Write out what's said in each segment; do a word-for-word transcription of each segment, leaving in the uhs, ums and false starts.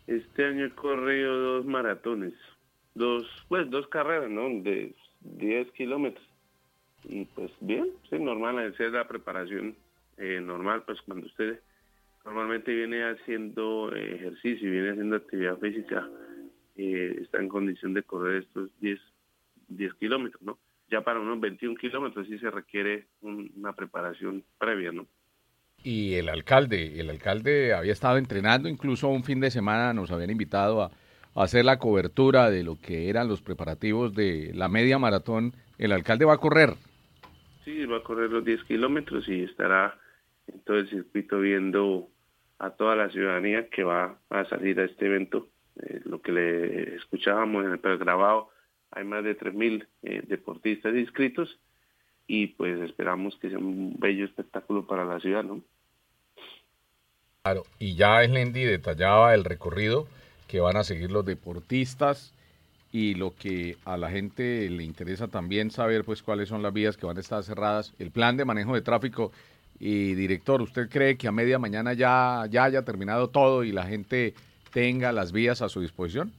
Este año he corrido dos maratones, dos, pues dos carreras, ¿no? De diez kilómetros. Y pues bien, sí, normal, esa es la preparación eh, normal, pues cuando usted normalmente viene haciendo eh, ejercicio y viene haciendo actividad física, eh, está en condición de correr estos diez diez kilómetros, ¿no? Ya para unos veintiún kilómetros sí se requiere un- una preparación previa, ¿no? Y el alcalde, el alcalde había estado entrenando, incluso un fin de semana nos habían invitado a, a hacer la cobertura de lo que eran los preparativos de la media maratón. El alcalde va a correr. Sí, va a correr los diez kilómetros y estará en todo el circuito viendo a toda la ciudadanía que va a salir a este evento. Eh, lo que le escuchábamos en el pregrabado, hay más de tres mil eh, deportistas inscritos y pues esperamos que sea un bello espectáculo para la ciudad, ¿no? Claro, y ya Slendy detallaba el recorrido que van a seguir los deportistas y lo que a la gente le interesa también saber, pues, cuáles son las vías que van a estar cerradas, el plan de manejo de tráfico. Y director, ¿usted cree que a media mañana ya, ya haya terminado todo y la gente tenga las vías a su disposición?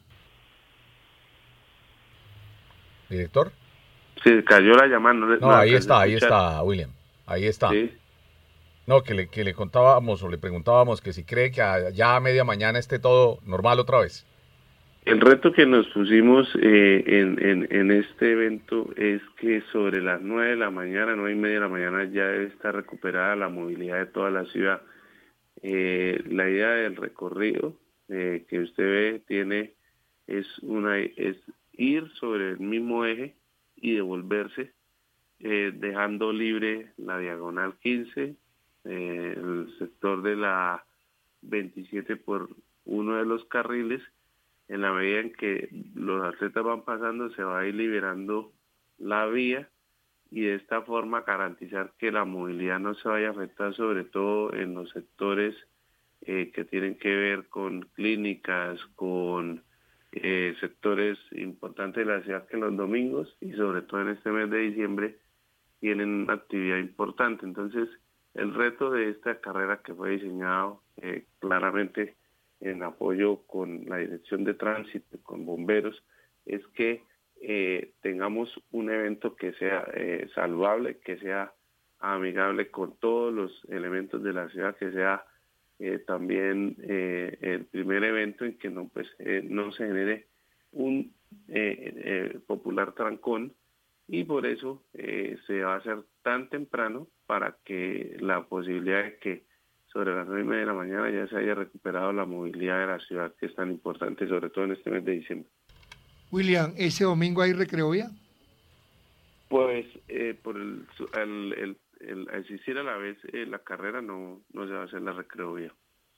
Director. Se cayó la llamada, no, le- no No, ahí alcancé a está, ahí escuchar. está, William. Ahí está. Sí. No, que le, que le contábamos o le preguntábamos que si cree que a- ya a media mañana esté todo normal otra vez. El reto que nos pusimos eh, en, en, en este evento es que sobre las nueve de la mañana, nueve y media de la mañana, ya debe estar recuperada la movilidad de toda la ciudad. Eh, la idea del recorrido eh, que usted ve tiene es una es ir sobre el mismo eje y devolverse, eh, dejando libre la diagonal quince, eh, el sector de la veintisiete por uno de los carriles. En la medida en que los atletas van pasando, se va a ir liberando la vía y de esta forma garantizar que la movilidad no se vaya a afectar, sobre todo en los sectores eh, que tienen que ver con clínicas, con eh, sectores importantes de la ciudad que los domingos y sobre todo en este mes de diciembre tienen una actividad importante. Entonces, el reto de esta carrera que fue diseñado eh, claramente en apoyo con la Dirección de Tránsito, con bomberos, es que eh, tengamos un evento que sea eh, saludable, que sea amigable con todos los elementos de la ciudad, que sea eh, también eh, el primer evento en que no, pues, eh, no se genere un eh, eh, popular trancón y por eso eh, se va a hacer tan temprano para que la posibilidad de que sobre las nueve y media de la mañana ya se haya recuperado la movilidad de la ciudad que es tan importante, sobre todo en este mes de diciembre. William, ¿ese domingo hay recreovía? Pues eh, por el, su- el, el, el existir a la vez eh, la carrera no, no se va a hacer la recreovía.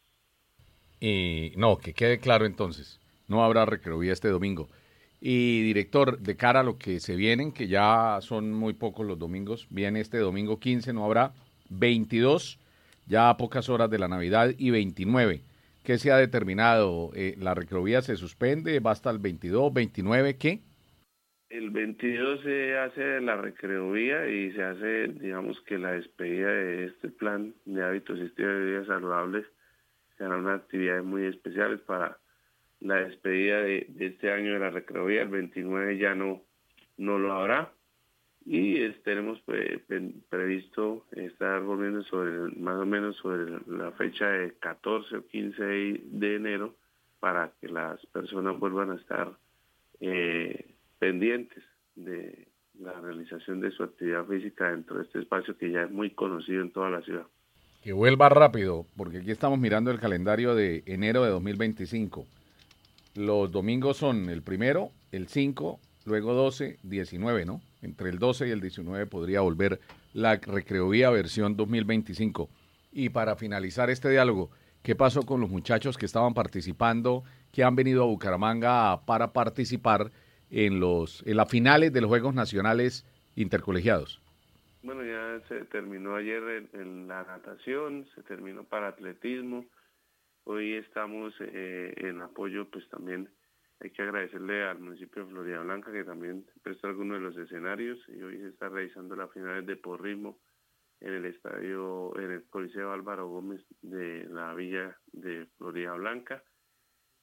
Y no, que quede claro entonces, no habrá recreovía este domingo. Y director, de cara a lo que se vienen, que ya son muy pocos los domingos, viene este domingo quince, no habrá veintidós, ya a pocas horas de la Navidad, y veintinueve. ¿Qué se ha determinado? Eh, ¿La recreovía se suspende? ¿Va hasta el veintidós, veintinueve? ¿Qué? El veintidós se hace la recreovía y se hace, digamos que la despedida de este plan de hábitos y estilo de vida saludables. Serán unas actividades muy especiales para la despedida de, de este año de la recreovía. El veintinueve ya no, no lo habrá y es- tenemos pre- pre- previsto estar volviendo sobre el- más o menos sobre la fecha de catorce o quince de, de enero para que las personas vuelvan a estar eh, pendientes de la realización de su actividad física dentro de este espacio que ya es muy conocido en toda la ciudad. Que vuelva rápido, porque aquí estamos mirando el calendario de enero de dos mil veinticinco. Los domingos son el primero, el cinco, luego doce, diecinueve, ¿no? Entre el doce y el diecinueve podría volver la recreovía versión dos mil veinticinco. Y para finalizar este diálogo, ¿qué pasó con los muchachos que estaban participando, que han venido a Bucaramanga para participar en los en las finales de los Juegos Nacionales Intercolegiados? Bueno, ya se terminó ayer en, en la natación, se terminó para atletismo. Hoy estamos eh, en apoyo, pues también hay que agradecerle al municipio de Florida Blanca que también prestó algunos de los escenarios y hoy se está realizando las finales de porrismo en el estadio, en el Coliseo Álvaro Gómez de la Villa de Florida Blanca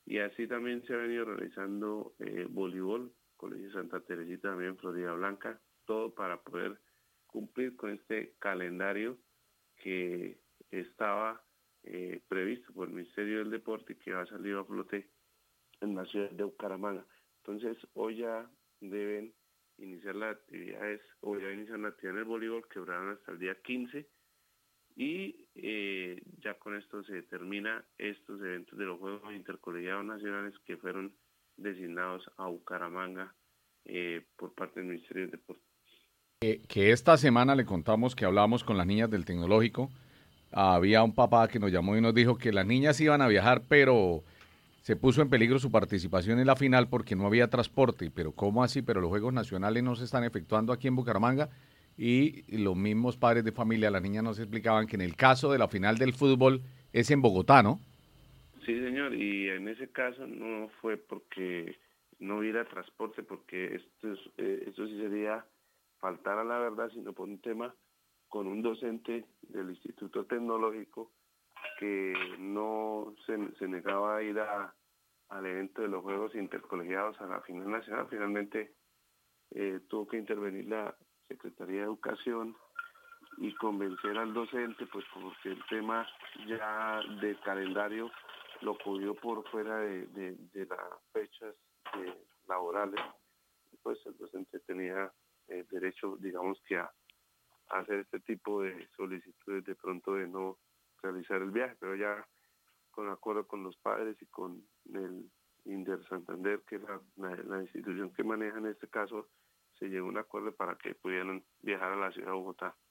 Y así también se ha venido realizando eh, voleibol, Colegio Santa Teresita también, Florida Blanca, todo para poder cumplir con este calendario que estaba eh, previsto por el Ministerio del Deporte y que ha salido a flote en la ciudad de Bucaramanga. Entonces hoy ya deben iniciar las actividades, o ya inician la actividad en el voleibol, que durarán hasta el día quince, y eh, ya con esto se determina estos eventos de los Juegos Intercolegiados Nacionales que fueron designados a Bucaramanga eh, por parte del Ministerio del Deporte. Que, que esta semana le contamos que hablamos con las niñas del tecnológico. Había un papá que nos llamó y nos dijo que las niñas iban a viajar, pero se puso en peligro su participación en la final porque no había transporte. Pero ¿cómo así? Pero los Juegos Nacionales no se están efectuando aquí en Bucaramanga. Y los mismos padres de familia, las niñas nos explicaban que en el caso de la final del fútbol es en Bogotá, ¿no? Sí, señor, y en ese caso no fue porque no hubiera transporte, porque esto, es, eh, esto sí sería faltar a la verdad, sino por un tema con un docente del Instituto Tecnológico que no se, se negaba a ir a, al evento de los Juegos Intercolegiados a la final nacional. Finalmente eh, tuvo que intervenir la Secretaría de Educación y convencer al docente, pues porque el tema ya del calendario lo cogió por fuera de, de, de las fechas eh, laborales, pues el docente tenía eh, derecho, digamos que a, a hacer este tipo de solicitudes de pronto de no realizar el viaje, pero ya con acuerdo con los padres y con el Inder Santander, que es la, la, la institución que maneja en este caso, se llegó a un acuerdo para que pudieran viajar a la ciudad de Bogotá.